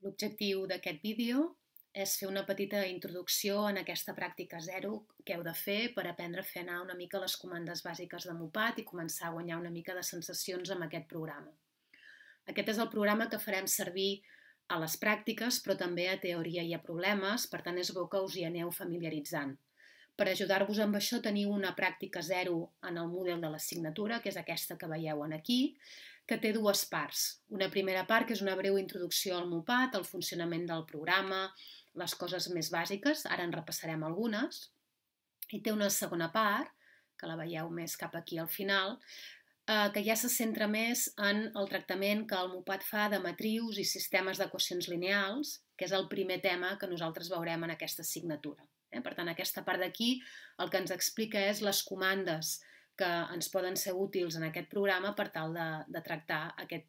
L'objectiu d'aquest vídeo és fer una petita introducció en aquesta pràctica zero que heu de fer per aprendre a fer anar una mica les comandes bàsiques de Mopat i començar a guanyar una mica de sensacions amb aquest programa. Aquest és el programa que farem servir a les pràctiques, però també a teoria i a problemes, per tant és bo que us hi aneu familiaritzant. Per ajudar-vos amb això teniu una pràctica zero en el Moodle de l'assignatura, que és aquesta que veieu aquí, que té dues parts. Una primera part, que és una breu introducció al Mopat, el funcionament del programa, les coses més bàsiques, ara en repassarem algunes, i té una segona part, que la veieu més cap aquí al final, que ja se centra més en el tractament que el Mopat fa de matrius i sistemes d'equacions lineals, que és el primer tema que nosaltres veurem en aquesta assignatura. Per tant, aquesta part d'aquí el que ens explica és les comandes que ens poden ser útils en aquest programa per tal de tractar aquest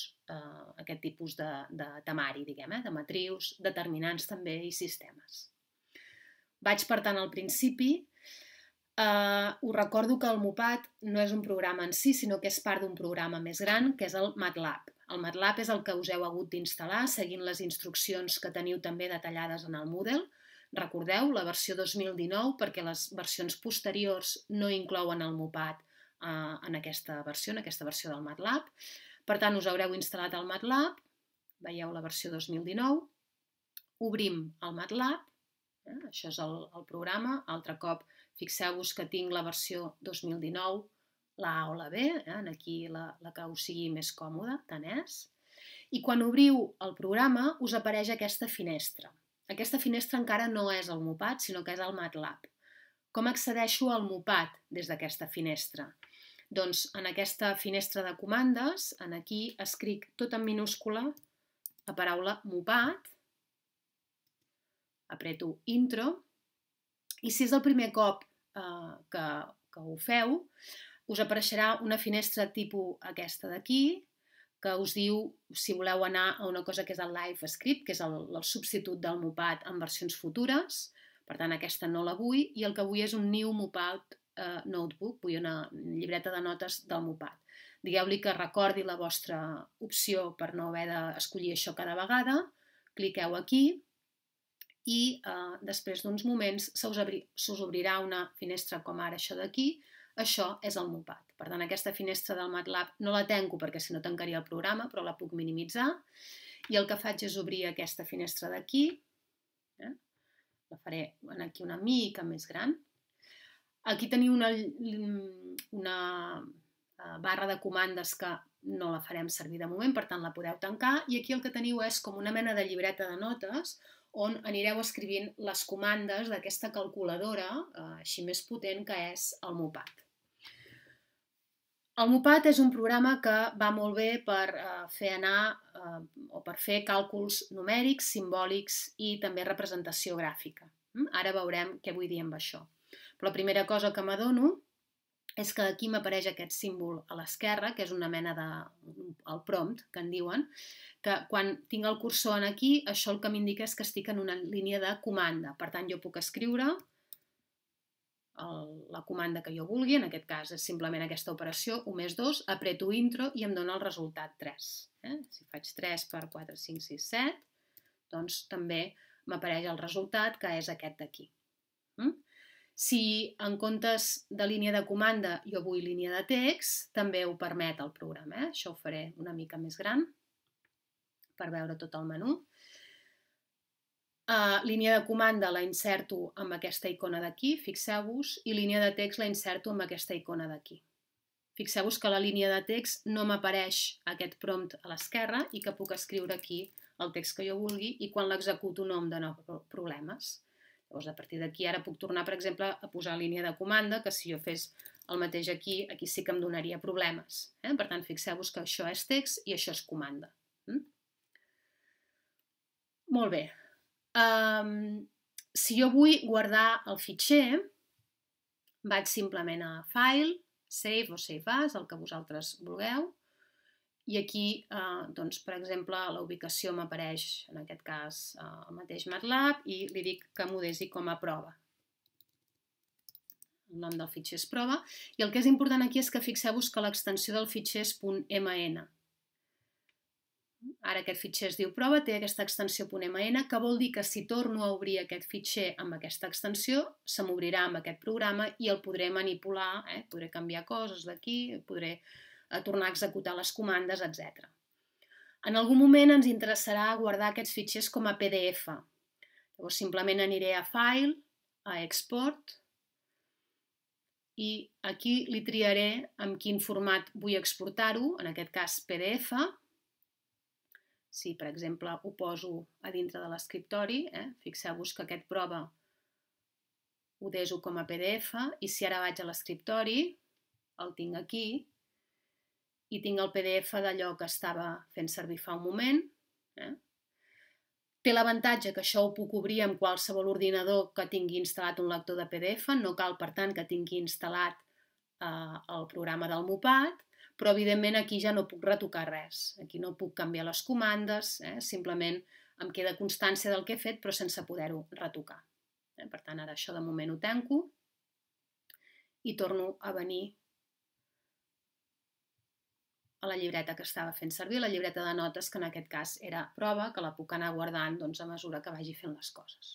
tipus de temari, diguem, de matrius, determinants també i sistemes. Vaig, per tant, al principi. Us recordo que el Mopat no és un programa en si, sinó que és part d'un programa més gran, que és el MATLAB. El MATLAB és el que us heu hagut d'instal·lar seguint les instruccions que teniu també detallades en el Moodle. Recordeu, la versió 2019, perquè les versions posteriors no inclouen el Mopat en aquesta versió del MATLAB. Per tant, us haureu instal·lat el MATLAB, veieu la versió 2019, obrim el MATLAB, això és el programa, altre cop fixeu-vos que tinc la versió 2019, la A o la B, aquí la que us sigui més còmoda, tant és. I quan obriu el programa us apareix aquesta finestra. Aquesta finestra encara no és el Mopat, sinó que és el MATLAB. Com accedeixo al Mopat des d'aquesta finestra? Doncs en aquesta finestra de comandes, aquí escric tot en minúscula la paraula Mopat, apreto Intro, i si és el primer cop que ho feu, us apareixerà una finestra tipus aquesta d'aquí, que us diu si voleu anar a una cosa que és el Live Script, que és el substitut del Mopat en versions futures. Per tant, aquesta no la vull, i el que vull és un New Mopat Notebook, vull una llibreta de notes del Mopat. Digueu-li que recordi la vostra opció per no haver d'escollir això cada vegada, cliqueu aquí, i després d'uns moments se us obrirà una finestra com ara això d'aquí. Això és el Mopat. Per tant, aquesta finestra del MATLAB no la tanco perquè si no tancaria el programa, però la puc minimitzar. I el que faig és obrir aquesta finestra d'aquí. La faré aquí una mica més gran. Aquí teniu una barra de comandes que no la farem servir de moment, per tant la podeu tancar. I aquí el que teniu és com una mena de llibreta de notes on anireu escrivint les comandes d'aquesta calculadora així més potent que és el Mopat. El Mopat és un programa que va molt bé per fer càlculs numèrics, simbòlics i també representació gràfica. Ara veurem què vull dir amb això. Però la primera cosa que m'adono és que aquí m'apareix aquest símbol a l'esquerra, que és una mena el prompt, que en diuen, que quan tinc el cursor aquí, això el que m'indica és que estic en una línia de comanda. Per tant, jo puc escriure la comanda que jo vulgui, en aquest cas és simplement aquesta operació, 1 més 2, apreto Intro i em dona el resultat 3. Si faig 3 per 4, 5, 6, 7, doncs també m'apareix el resultat, que és aquest d'aquí. Si en comptes de línia de comanda jo vull línia de text, també ho permet el programa. Això ho faré una mica més gran per veure tot el menú. Línia de comanda la inserto amb aquesta icona d'aquí, fixeu-vos, i línia de text la inserto amb aquesta icona d'aquí. Fixeu-vos que a la línia de text no m'apareix aquest prompt a l'esquerra i que puc escriure aquí el text que jo vulgui i quan l'executo no em dona problemes. Llavors, a partir d'aquí ara puc tornar, per exemple, a posar línia de comanda, que si jo fes el mateix aquí sí que em donaria problemes. Per tant, fixeu-vos que això és text i això és comanda. Molt bé. Si jo vull guardar el fitxer, vaig simplement a File, Save o Save As, el que vosaltres vulgueu, i aquí, per exemple, la ubicació m'apareix, en aquest cas, el mateix MATLAB, i li dic que m'ho desi com a prova. El nom del fitxer és prova, i el que és important aquí és que fixeu-vos que l'extensió del fitxer és .mn. Ara aquest fitxer es diu prova, té aquesta extensió .man, que vol dir que si torno a obrir aquest fitxer amb aquesta extensió, se m'obrirà amb aquest programa i el podré manipular, podré canviar coses d'aquí, podré tornar a executar les comandes, etc. En algun moment ens interessarà guardar aquests fitxers com a PDF. Llavors simplement aniré a File, a Export, i aquí li triaré en quin format vull exportar-ho, en aquest cas PDF. Si, per exemple, ho poso a dintre de l'escriptori, fixeu-vos que aquest prova ho deso com a PDF, i si ara vaig a l'escriptori, el tinc aquí, i tinc el PDF d'allò que estava fent servir fa un moment. Té l'avantatge que això ho puc obrir amb qualsevol ordinador que tingui instal·lat un lector de PDF, no cal, per tant, que tingui instal·lat el programa del MUPAT, però evidentment aquí ja no puc retocar res. Aquí no puc canviar les comandes, simplement em queda constància del que he fet però sense poder-ho retocar. Per tant, ara això de moment ho tanco i torno a venir a la llibreta que estava fent servir, la llibreta de notes, que en aquest cas era prova, que la puc anar guardant a mesura que vagi fent les coses.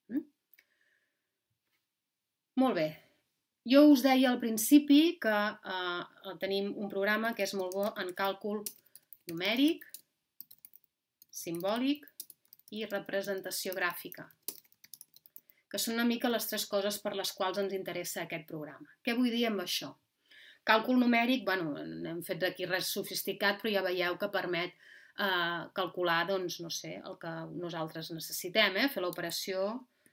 Molt bé. Jo us deia al principi que tenim un programa que és molt bo en càlcul numèric, simbòlic i representació gràfica, que són una mica les tres coses per les quals ens interessa aquest programa. Què vull dir amb això? Càlcul numèric, bueno, no hem fet aquí res sofisticat, però ja veieu que permet calcular, doncs, no sé, el que nosaltres necessitem, fer l'operació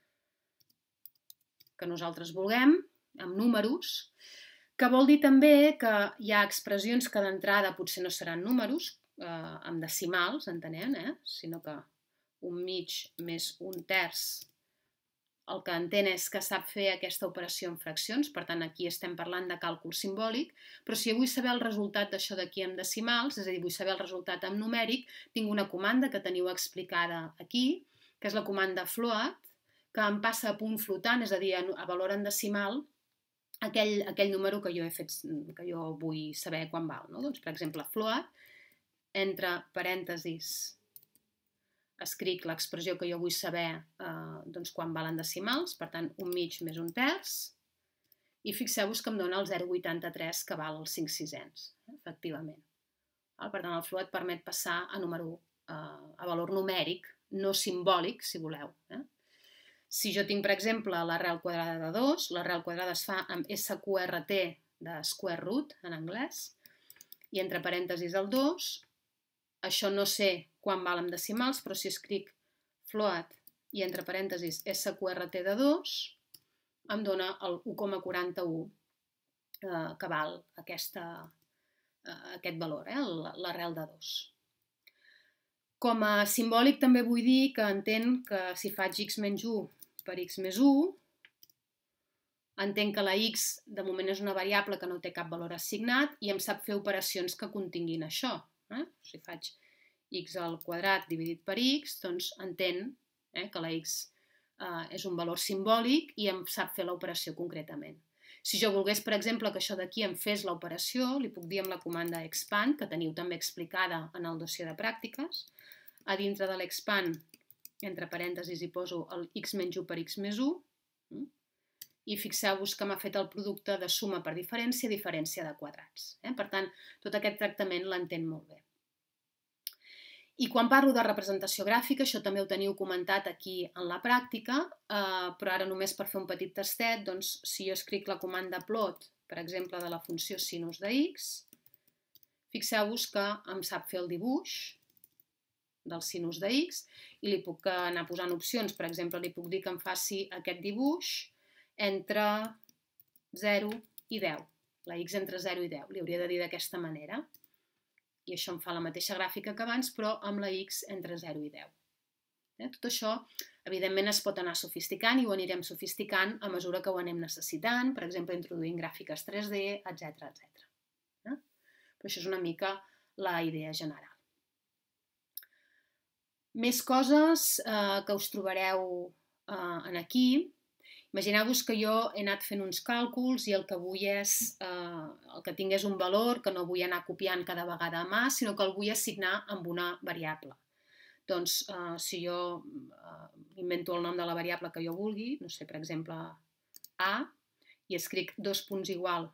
que nosaltres vulguem, amb números, que vol dir també que hi ha expressions que d'entrada potser no seran números, amb decimals, entenem, sinó que un mig més un terç, el que entén és que sap fer aquesta operació en fraccions, per tant aquí estem parlant de càlcul simbòlic, però si jo vull saber el resultat d'això d'aquí amb decimals, és a dir, vull saber el resultat en numèric, tinc una comanda que teniu explicada aquí, que és la comanda float, que em passa a punt flotant, és a dir, a valor en decimal, aquell número que jo vull saber quan val. Doncs, per exemple, float, entre parèntesis, escric l'expressió que jo vull saber quan valen decimals, per tant, un mig més un terç, i fixeu-vos que em dona el 0,83, que val els 5/6, efectivament. Per tant, el float permet passar a valor numèric, no simbòlic, si voleu. Si jo tinc, per exemple, l'arrel quadrada de 2, l'arrel quadrada es fa amb SQRT de square root, en anglès, i entre parèntesis el 2, això no sé quan val en decimals, però si escric float i entre parèntesis SQRT de 2, em dona el 1,41 que val aquest valor, l'arrel de 2. Com a simbòlic també vull dir que entenc que si faig x menys 1 per x més 1, entenc que la x de moment és una variable que no té cap valor assignat i em sap fer operacions que continguin això. Si faig x al quadrat dividit per x, doncs entenc que la x és un valor simbòlic i em sap fer l'operació concretament. Si jo volgués, per exemple, que això d'aquí em fes l'operació, li puc dir amb la comanda expand, que teniu també explicada en el dossier de pràctiques. A dintre de l'expand, entre parèntesis, hi poso el x menys 1 per x més 1, i fixeu-vos que m'ha fet el producte de suma per diferència, diferència de quadrats. Per tant, tot aquest tractament l'entén molt bé. I quan parlo de representació gràfica, això també ho teniu comentat aquí en la pràctica, però ara només per fer un petit tastet, doncs si jo escric la comanda plot, per exemple, de la funció sinus de x, fixeu-vos que em sap fer el dibuix del sinus de x i li puc anar posant opcions. Per exemple, li puc dir que em faci aquest dibuix entre 0 i 10. La x entre 0 i 10. Li hauria de dir d'aquesta manera. I això em fa la mateixa gràfica que abans, però amb la x entre 0 i 10. Tot això, evidentment, es pot anar sofisticant i ho anirem sofisticant a mesura que ho anem necessitant, per exemple, introduint gràfiques 3D, etc. Però això és una mica la idea general. Més coses que us trobareu aquí Imagineu-vos que jo he anat fent uns càlculs i el que vull és, el que tinc és un valor que no vull anar copiant cada vegada a mà, sinó que el vull assignar amb una variable. Doncs si jo invento el nom de la variable que jo vulgui, no sé, per exemple, A, i escric dos punts igual,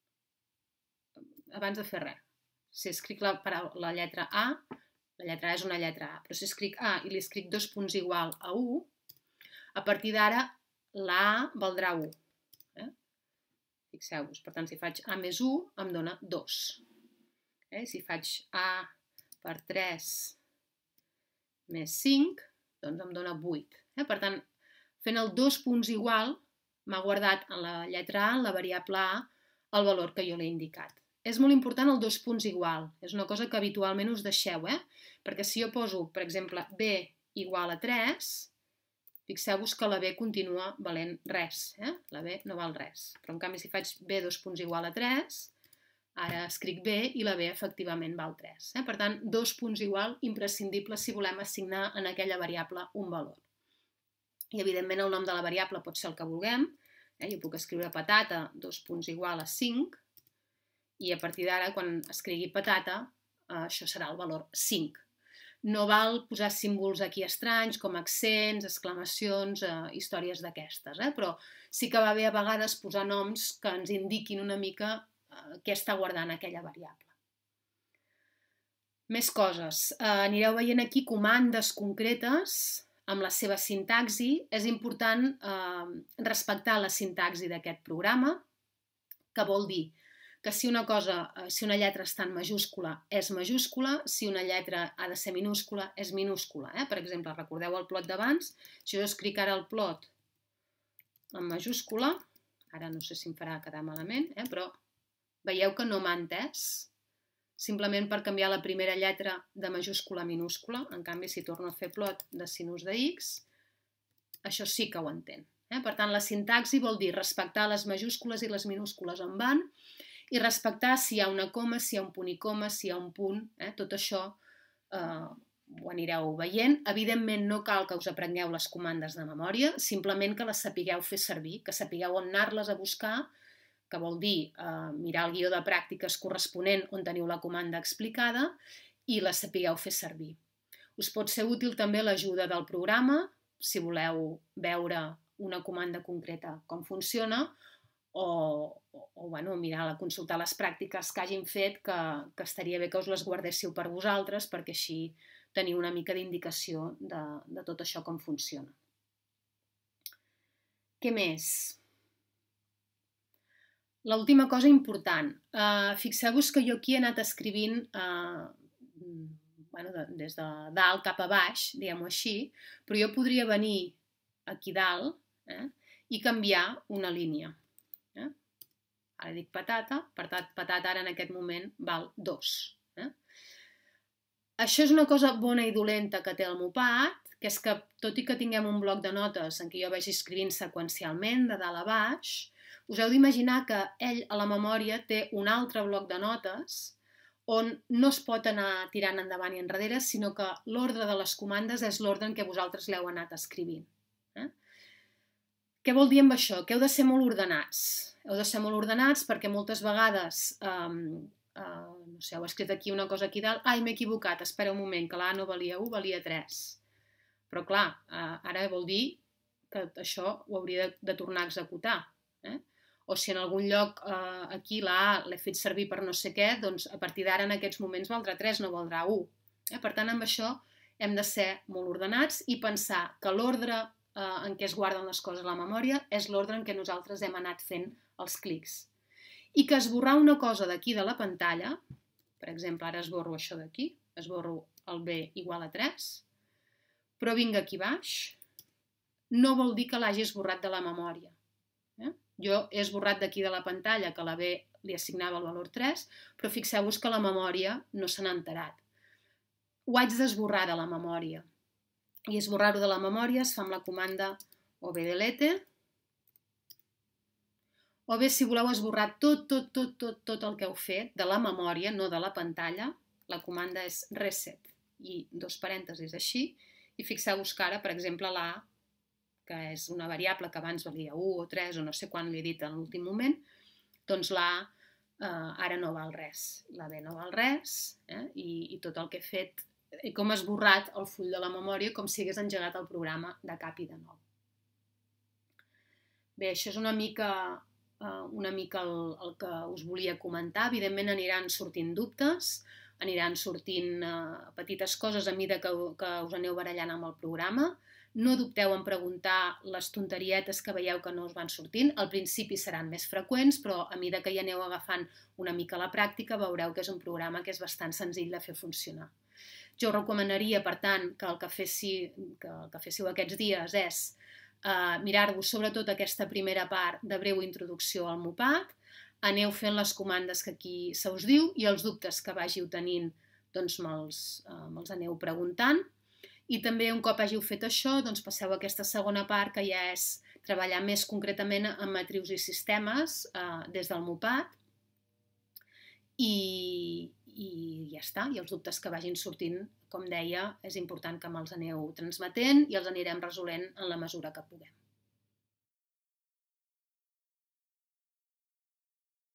abans de fer res, si escric la lletra A, la lletra A és una lletra A, però si escric A i li escric dos punts igual a 1, a partir d'ara la A valdrà 1. Fixeu-vos, per tant, si faig A més 1, em dona 2. Si faig A per 3 més 5, doncs em dona 8. Per tant, fent el dos punts igual, m'ha guardat en la lletra A, en la variable A, el valor que jo l'he indicat. És molt important el dos punts igual. És una cosa que habitualment us deixeu, perquè si jo poso, per exemple, B igual a 3, fixeu-vos que la B continua valent res. La B no val res. Però en canvi, si faig B dos punts igual a 3, ara escric B i la B efectivament val 3. Per tant, dos punts igual, imprescindibles si volem assignar en aquella variable un valor. I, evidentment, el nom de la variable pot ser el que vulguem. Jo puc escriure patata, dos punts igual a 5, i a partir d'ara, quan escrigui patata, això serà el valor 5. No val posar símbols aquí estranys, com accents, exclamacions, històries d'aquestes, però sí que va bé a vegades posar noms que ens indiquin una mica què està guardant aquella variable. Més coses. Anireu veient aquí comandes concretes amb la seva sintaxi. És important respectar la sintaxi d'aquest programa, que vol dir que si una lletra està en majúscula, és majúscula, si una lletra ha de ser minúscula, és minúscula. Per exemple, recordeu el plot d'abans? Si jo escric ara el plot en majúscula, ara no sé si em farà quedar malament, però veieu que no m'ha entès, simplement per canviar la primera lletra de majúscula a minúscula. En canvi, si torno a fer plot de sinus de x, això sí que ho entén. Per tant, la sintaxi vol dir respectar les majúscules i les minúscules on van, i respectar si hi ha una coma, si hi ha un punt i coma, si hi ha un punt. Tot això ho anireu veient. Evidentment, no cal que us aprengueu les comandes de memòria, simplement que les sapigueu fer servir, que sapigueu on anar-les a buscar, que vol dir mirar el guió de pràctiques corresponent on teniu la comanda explicada i la sapigueu fer servir. Us pot ser útil també l'ajuda del programa, si voleu veure una comanda concreta com funciona, o consultar les pràctiques que hagin fet, que estaria bé que us les guardéssiu per vosaltres, perquè així teniu una mica d'indicació de tot això com funciona. Què més? L'última cosa important. Fixeu-vos que jo aquí he anat escrivint des de dalt cap a baix, diguem-ho així, però jo podria venir aquí dalt i canviar una línia. Ara dic patata, patata ara en aquest moment val 2. Això és una cosa bona i dolenta que té el Mopat, que és que tot i que tinguem un bloc de notes en què jo vagi escrivint seqüencialment de dalt a baix, us heu d'imaginar que ell a la memòria té un altre bloc de notes on no es pot anar tirant endavant i enrere, sinó que l'ordre de les comandes és l'ordre en què vosaltres l'heu anat escrivint. Què vol dir amb això? Que heu de ser molt ordenats. Heu de ser molt ordenats perquè moltes vegades, no sé, heu escrit aquí una cosa aquí dalt, ai, m'he equivocat, espera un moment, que la A no valia 1, valia 3. Però clar, ara vol dir que això ho hauria de tornar a executar. O si en algun lloc aquí la A l'he fet servir per no sé què, doncs a partir d'ara en aquests moments valdrà 3, no valdrà 1. Per tant, amb això hem de ser molt ordenats i pensar que l'ordre en què es guarden les coses a la memòria és l'ordre en què nosaltres hem anat fent els clics. I que esborrar una cosa d'aquí de la pantalla, per exemple, ara esborro això d'aquí, esborro el B igual a 3, però vinc aquí baix, no vol dir que l'hagi esborrat de la memòria. Jo he esborrat d'aquí de la pantalla que la B li assignava el valor 3, però fixeu-vos que la memòria no se n'ha enterat. Ho haig d'esborrar de la memòria. I esborrar-ho de la memòria es fa amb la comanda obdelete, o bé si voleu esborrar tot el que heu fet de la memòria, no de la pantalla, la comanda és reset i dos parèntesis així, i fixeu-vos que ara, per exemple, la A que és una variable que abans valia 1 o 3 o no sé quan li he dit en l'últim moment, doncs la A ara no val res, la B no val res, i tot el que he fet, com he esborrat el full de la memòria com si hagués engegat el programa de cap i de nou. Bé, això és una mica el que us volia comentar. Evidentment aniran sortint dubtes, aniran sortint petites coses a mesura que us aneu barallant amb el programa. No dubteu en preguntar les tonterietes que veieu que no us van sortint. Al principi seran més freqüents, però a mesura que hi aneu agafant una mica la pràctica veureu que és un programa que és bastant senzill de fer funcionar. Jo recomanaria, per tant, que el que féssiu aquests dies és mirar-vos sobretot aquesta primera part de breu introducció al MUPAT, aneu fent les comandes que aquí se us diu i els dubtes que vàgiu tenint doncs me'ls aneu preguntant. I també un cop hàgiu fet això, doncs passeu a aquesta segona part que ja és treballar més concretament amb matrius i sistemes des del MUPAT i ja està. I els dubtes que vagin sortint, com deia, és important que me'ls aneu transmetent i els anirem resolent en la mesura que puguem.